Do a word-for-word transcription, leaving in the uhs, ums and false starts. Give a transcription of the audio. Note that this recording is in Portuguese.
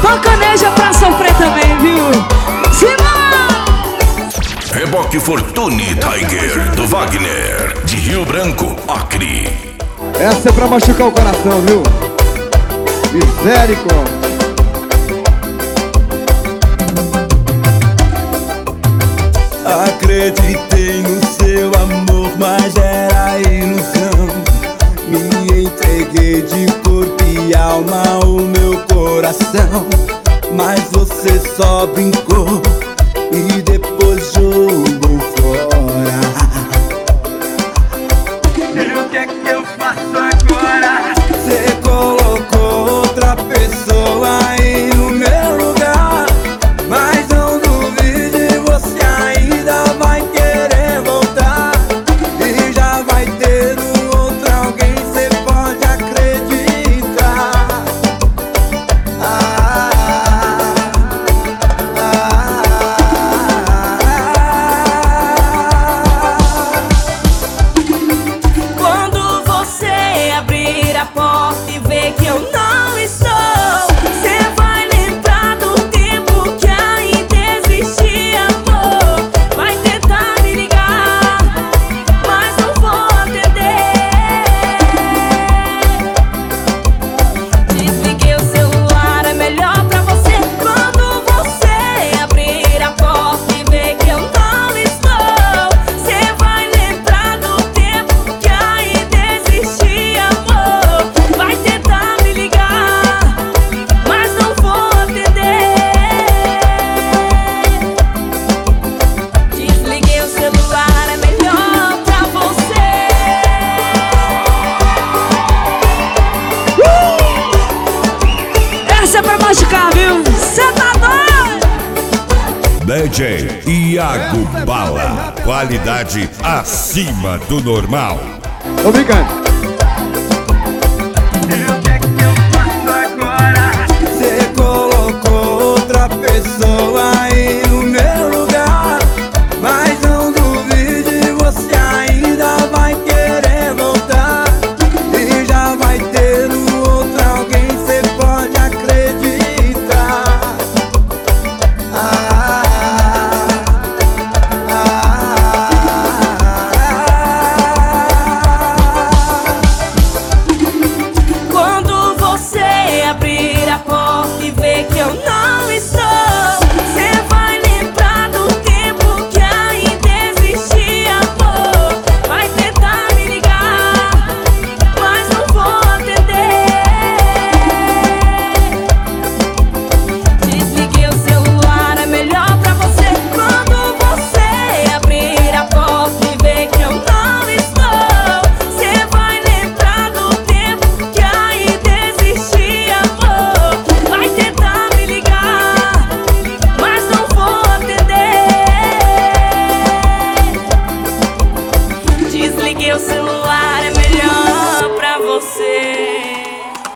Rocaneja pra sofrer também, viu? Simão! Reboque Fortune Tiger do Wagner, de Rio Branco, Acre. Essa é pra machucar o coração, viu? Misericórdia. Acreditei no seu amor, mas era ilusão. Me entreguei de corpo e alma ao meu coração, mas você só brincou e depois jogou fora. E o que é que eu faço agora? Você colocou outra pessoa aí no meu lugar, mas não duvide, você ainda vai querer voltar. E já vai ter um outro alguém, você pode acreditar. Ah, ah, ah. Quando você abrir a porta e ver que eu não estou, você vai lembrar do tempo que ainda existia amor. Vai tentar me ligar, mas não vou atender. Desliguei o celular, é melhor pra você. Quando você abrir a porta e ver que eu não estou, você vai lembrar do tempo que ainda existia amor. Vai tentar me ligar, mas não vou atender. Desliguei o celular, é melhor pra você. Essa é pra machucar, viu? Cê tá doido? D J Iago Bala, qualidade acima do normal. Tô brincando.